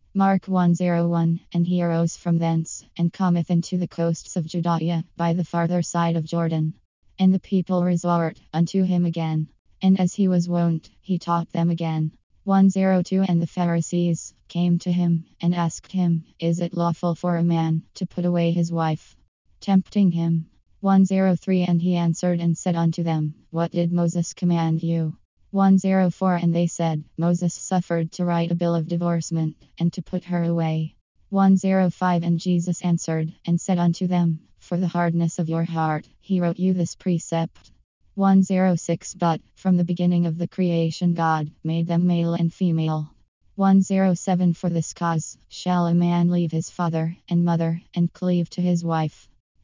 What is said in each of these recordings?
Mark 1:01. And he arose from thence, and cometh into the coasts of Judea, by the farther side of Jordan. And the people resort unto him again. And as he was wont, he taught them again. 1:02. And the Pharisees came to him, and asked him, Is it lawful for a man to put away his wife? Tempting him. 1:03. And he answered and said unto them, What did Moses command you? 1:04. And they said, Moses suffered to write a bill of divorcement, and to put her away. 1:05. And Jesus answered and said unto them, For the hardness of your heart, he wrote you this precept. 1:06. But from the beginning of the creation God made them male and female. 1:07. For this cause shall a man leave his father and mother, and cleave to his wife.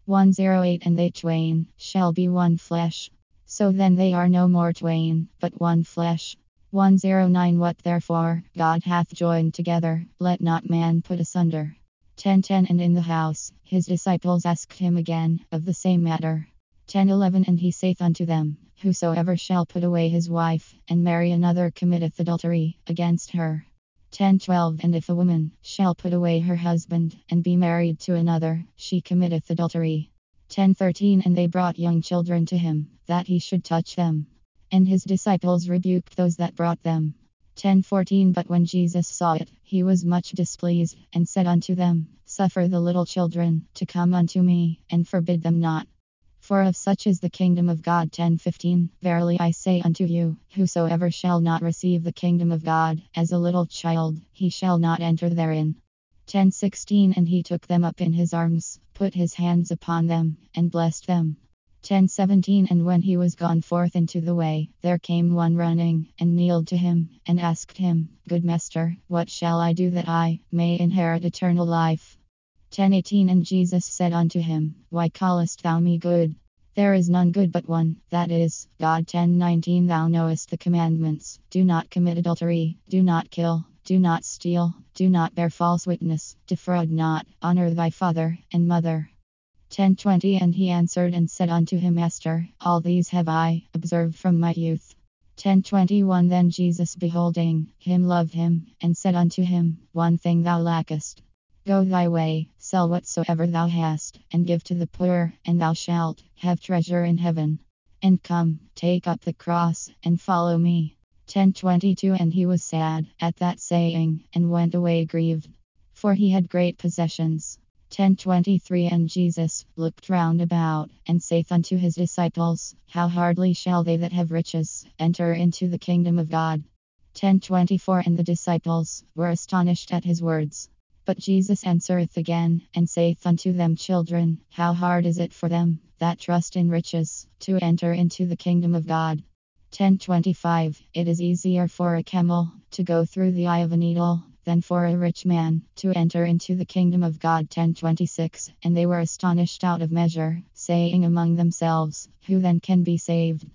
1:08. And they twain shall be one flesh. So then they are no more twain, but one flesh. 1:09. What therefore God hath joined together, let not man put asunder. 10:10. And in the house his disciples asked him again of the same matter. 10:11. And he saith unto them, Whosoever shall put away his wife, and marry another, committeth adultery against her. 10:12. And if a woman shall put away her husband, and be married to another, she committeth adultery. 10:13. And they brought young children to him, that he should touch them. And his disciples rebuked those that brought them. 10:14. But when Jesus saw it, he was much displeased, and said unto them, Suffer the little children to come unto me, and forbid them not. For of such is the kingdom of God. 10:15. Verily I say unto you, whosoever shall not receive the kingdom of God as a little child, he shall not enter therein. 10:16. And he took them up in his arms, put his hands upon them, and blessed them. 10:17. And when he was gone forth into the way, there came one running, and kneeled to him, and asked him, Good Master, what shall I do that I may inherit eternal life? 10:18. And Jesus said unto him, Why callest thou me good? There is none good but one, that is, God. 10:19. Thou knowest the commandments: Do not commit adultery, do not kill, do not steal, do not bear false witness, defraud not, honor thy father and mother. 10:20. And he answered and said unto him, Master, all these have I observed from my youth. 10:21. Then Jesus, beholding him, loved him, and said unto him, One thing thou lackest. Go thy way, sell whatsoever thou hast, and give to the poor, and thou shalt have treasure in heaven. And come, take up the cross, and follow me. 10:22. And he was sad at that saying, and went away grieved, for he had great possessions. 10:23. And Jesus looked round about, and saith unto his disciples, How hardly shall they that have riches enter into the kingdom of God. 10:24. And the disciples were astonished at his words. But Jesus answereth again, and saith unto them, Children, how hard is it for them that trust in riches to enter into the kingdom of God? 10:25. It is easier for a camel to go through the eye of a needle than for a rich man to enter into the kingdom of God. 10:26. And they were astonished out of measure, saying among themselves, Who then can be saved?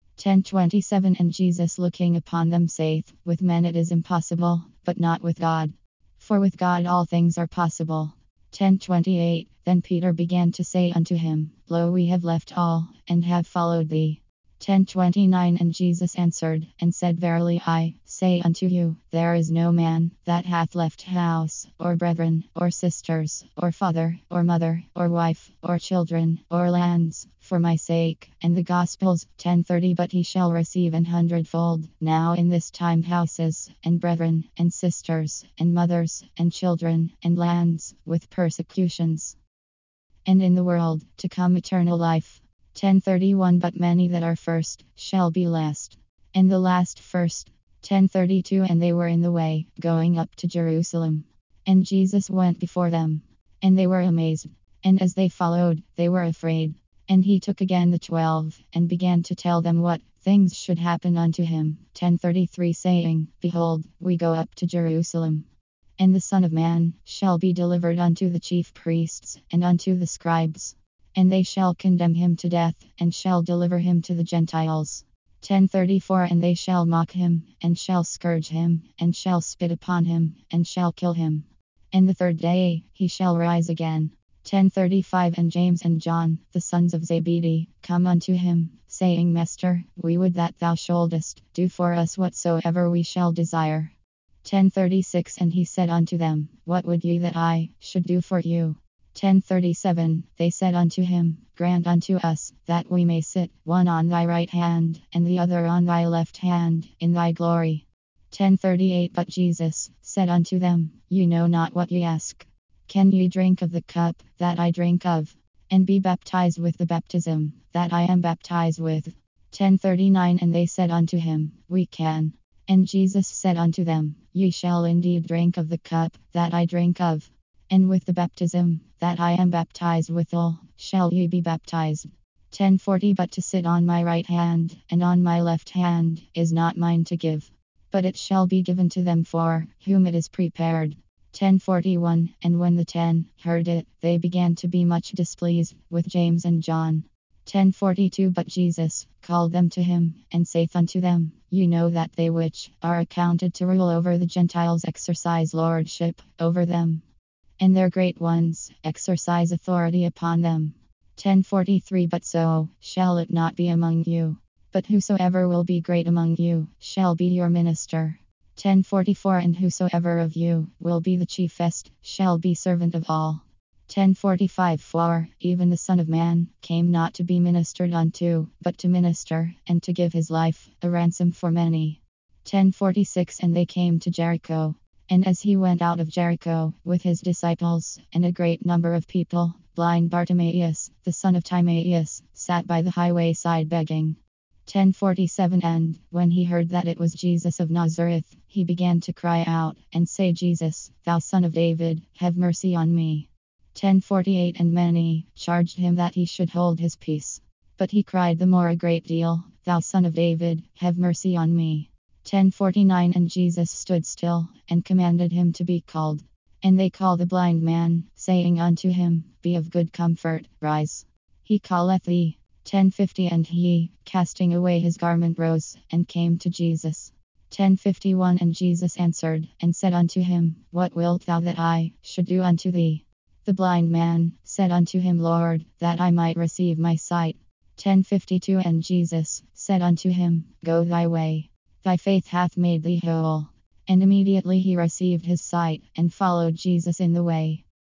10:27. And Jesus looking upon them saith, With men it is impossible, but not with God. For with God all things are possible. 10:28. Then Peter began to say unto him, Lo, we have left all, and have followed thee. 10:29. And Jesus answered and said, Verily I say unto you, there is no man that hath left house, or brethren, or sisters, or father, or mother, or wife, or children, or lands, for my sake and the gospel's. 10:30. But he shall receive 100-fold now in this time houses, and brethren, and sisters, and mothers, and children, and lands, with persecutions, and in the world to come eternal life. 10:31. But many that are first shall be last, and the last first. 10:32. And they were in the way, going up to Jerusalem. And Jesus went before them, and they were amazed. And as they followed, they were afraid. And he took again the 12, and began to tell them what things should happen unto him. 10:33. Saying, Behold, we go up to Jerusalem, and the Son of Man shall be delivered unto the chief priests, and unto the scribes. And they shall condemn him to death, and shall deliver him to the Gentiles. 10:34. And they shall mock him, and shall scourge him, and shall spit upon him, and shall kill him. And the third day he shall rise again. 10:35. And James and John, the sons of Zebedee, come unto him, saying, Master, we would that thou shouldest do for us whatsoever we shall desire. 10:36 And he said unto them, What would ye that I should do for you? 10:37 They said unto him, Grant unto us, that we may sit, one on thy right hand, and the other on thy left hand, in thy glory. 10:38 But Jesus said unto them, Ye know not what ye ask. Can ye drink of the cup that I drink of, and be baptized with the baptism that I am baptized with? 10:39 And they said unto him, We can. And Jesus said unto them, Ye shall indeed drink of the cup that I drink of, and with the baptism that I am baptized withal shall ye be baptized. 10:40 But to sit on my right hand and on my left hand is not mine to give, but it shall be given to them for whom it is prepared. 10:41 And when the 10 heard it, they began to be much displeased with James and John. 10:42 But Jesus called them to him, and saith unto them, You know that they which are accounted to rule over the Gentiles exercise lordship over them, and their great ones exercise authority upon them. 10:43 But so shall it not be among you, but whosoever will be great among you shall be your minister. 10:44 And whosoever of you will be the chiefest shall be servant of all. 10:45 For even the Son of Man came not to be ministered unto, but to minister, and to give his life a ransom for many. 10:46 And they came to Jericho. And as he went out of Jericho with his disciples and a great number of people, blind Bartimaeus, the son of Timaeus, sat by the highway side begging. 10:47 And when he heard that it was Jesus of Nazareth, he began to cry out, and say, Jesus, thou son of David, have mercy on me. 10:48 And many charged him that he should hold his peace. But he cried the more a great deal, Thou son of David, have mercy on me. 10:49 And Jesus stood still, and commanded him to be called. And they call the blind man, saying unto him, Be of good comfort, rise. He calleth thee. 10:50 And he, casting away his garment, rose, and came to Jesus. 10:51 And Jesus answered, and said unto him, What wilt thou that I should do unto thee? The blind man said unto him, Lord, that I might receive my sight. 10:52 And Jesus said unto him, Go thy way. Thy faith hath made thee whole. And immediately he received his sight, and followed Jesus in the way.